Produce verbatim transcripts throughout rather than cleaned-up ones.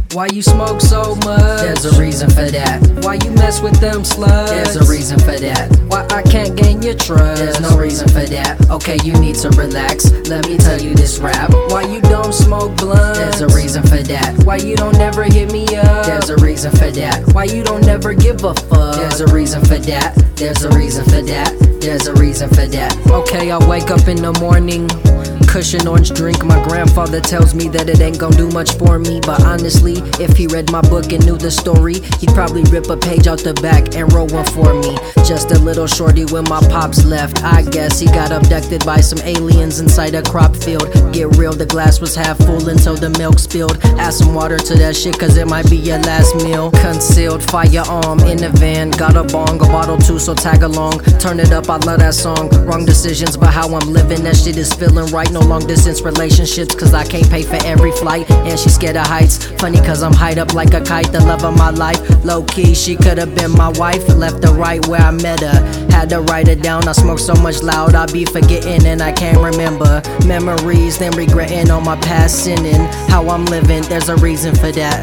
Why you smoke so much? There's a reason for that. Why you mess with them sluts? There's a reason for that. Why I can't gain your trust? There's no reason for that. Okay, you need to relax. Let me tell you this rap. Why you don't smoke blunts? There's a reason for that. Why you don't never hit me up? There's a reason for that. Why you don't never give a fuck? There's a reason for that. There's a reason for that. There's a reason for that. Okay, I wake up in the morning, cushion orange drink. My grandfather tells me that it ain't gon' do much for me, but honestly, if he read my book and knew the story, he'd probably rip a page out the back and roll one for me. Just a little shorty when my pops left. I guess he got abducted by some aliens inside a crop field. Get real, the glass was half full until the milk spilled. Add some water to that shit cause it might be your last meal. Concealed firearm in the van. Got a bong, a bottle too, so tag along. Turn it up, I love that song. Wrong decisions, but how I'm living, that shit is feeling right. No long distance relationships cause I can't pay for every flight. And she scared of heights. Funny cause I'm high up like a kite, the love of my life. Low key, she could've been my wife. Left her right where I met her. Had to write it down, I smoke so much loud I be forgetting and I can't remember. Memories, then regretting all my past sinning. How I'm living, there's a reason for that.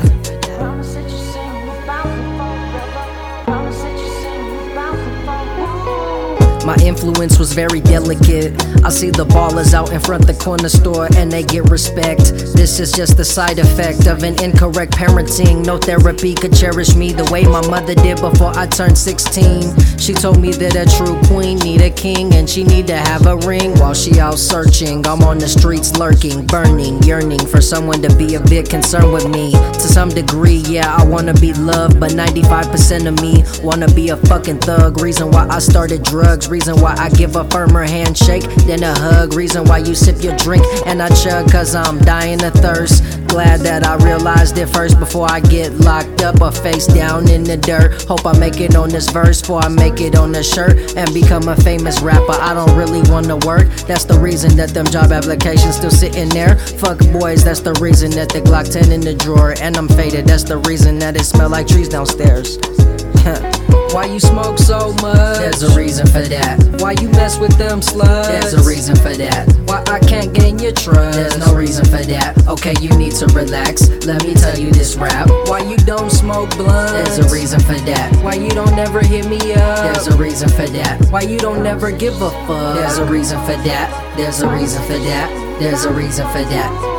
My influence was very delicate. I see the ballers out in front the corner store and they get respect. This is just the side effect of an incorrect parenting. No therapy could cherish me the way my mother did before I turned sixteen. She told me that a true queen need a king and she need to have a ring. While she out searching, I'm on the streets lurking, burning, yearning for someone to be a bit concerned with me. To some degree, yeah, I wanna be loved, but ninety-five percent of me wanna be a fucking thug. Reason why I started drugs, reason why I give a firmer handshake than a hug. Reason why you sip your drink and I chug cause I'm dying of thirst. Glad that I realized it first before I get locked up or face down in the dirt. Hope I make it on this verse before I make it on the shirt and become a famous rapper. I don't really wanna work. That's the reason that them job applications still sitting there. Fuck boys, that's the reason that the Glock ten in the drawer and I'm faded. That's the reason that it smell like trees downstairs. Why you smoke so much? There's a reason for that. Why you mess with them sluts? There's a reason for that. Why I can't gain your trust? There's no reason for that. Okay, you need to relax. Let me tell you this rap. Why you don't smoke blunts? There's a reason for that. Why you don't never hit me up? There's a reason for that. Why you don't never give a fuck? There's a reason for that. There's a reason for that. There's a reason for that.